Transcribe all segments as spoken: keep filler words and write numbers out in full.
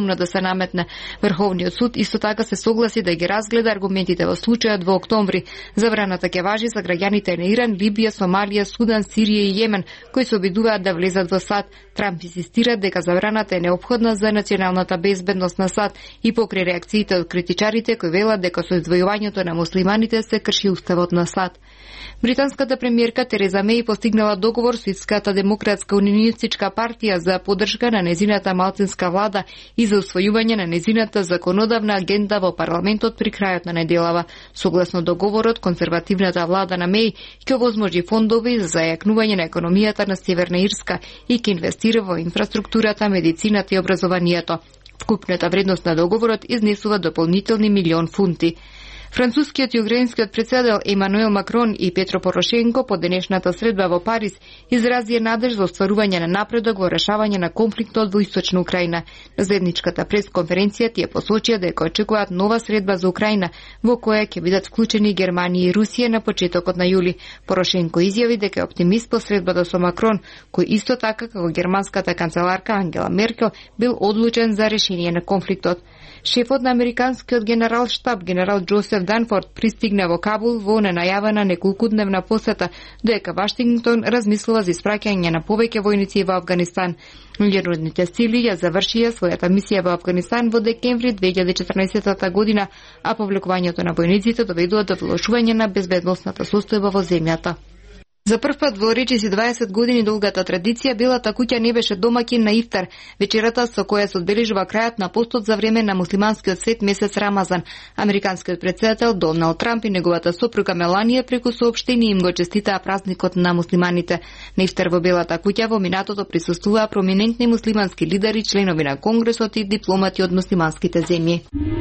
поумно да се наметне. Врховниот суд исто така се согласи да ги разгледа аргументите во случајот во октомври. Забраната ќе важи за граѓаните на Иран, Либија, Сомалија, Судан, Сирија и Јемен, кои се обидуваат да влезат во САД. Трамп инсистира дека забраната е неопходна за националната безбедност на САД и покрај реакциите од критичарите кои велат дека со издвојувањето на муслиманите се крши уставот на САД. Британската премиерка Тереза Меј постигнала договор со Ирската демократска унионистичка партија за поддршка на незината малцинска влада и за усвојување на незината законодавна агенда во парламентот при крајот на неделава. Согласно договорот, конзервативната влада на Меј ќе овозможи фондови за зајакнување на економијата на Северна Ирска и ќе инвестира во инфраструктурата, медицината и образованието. Вкупната вредност на договорот изнесува дополнителни милион фунти. Францускиот и украинскиот председател Емануел Макрон и Петро Порошенко по денешната средба во Париз изразија надеж за остварување на напредок во решавање на конфликтот во Источна Украина. На заедничката пресконференција тие посочија дека очекуваат нова средба за Украина, во која ќе бидат вклучени Германија и Русија на почетокот на јули. Порошенко изјави дека е оптимист по средбата со Макрон, кој исто така како германската канцеларка Ангела Меркел бил одлучен за решение на конфликтот. Шефот на американскиот генерал штаб, генерал Џозеф Данфорд, пристигна во Кабул во ненајавена неколкудневна посета, додека Вашингтон размислува за испраќање на повеќе војници во Авганистан. Меѓународните сили ја завршија својата мисија во Авганистан во декември две илјади и четрнаесетта година, а повлекувањето на војниците доведува до влошување на безбедносната состојба во земјата. За прв пат во речиси дваесет години долгата традиција Белата куќа не беше домаќин на ифтар, вечерата со која се одбележува крајот на постот за време на муслиманскиот свет месец Рамазан. Американскиот председател Доналд Трамп и неговата сопруга Меланија преку соопштение им го честитаа празникот на муслиманите. На ифтар во Белата куќа во минатото присуствуваа проминентни муслимански лидери, членови на Конгресот и дипломати од муслиманските земји.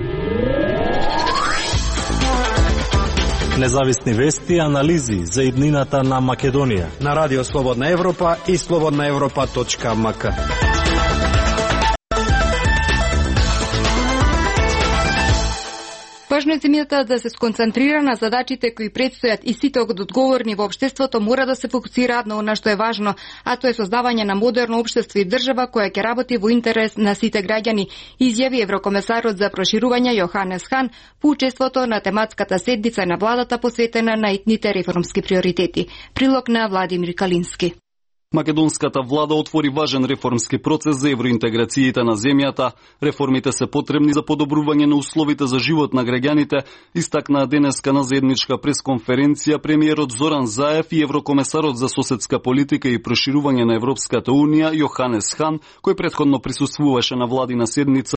Независни вести и анализи за иднината на Македонија на Радио Слободна Европа и слободна европа точка ем ка. Важно е земјата да се сконцентрира на задачите кои предстојат и сите одговорни во општеството мора да се фокусираат на она што е важно, а тоа е создавање на модерно општество и држава која ќе работи во интерес на сите граѓани, изјави еврокомесарот за проширување Јоханес Хан по учеството на тематската седница на владата посветена на итните реформски приоритети. Прилог на Владимир Калински. Македонската влада отвори важен реформски процес за евроинтеграцијата на земјата. Реформите се потребни за подобрување на условите за живот на граѓаните, истакнаа денеска на заедничка пресконференција премиерот Зоран Заев и еврокомесарот за соседска политика и проширување на Европската унија Јоханес Хан, кој претходно присуствуваше на владина седница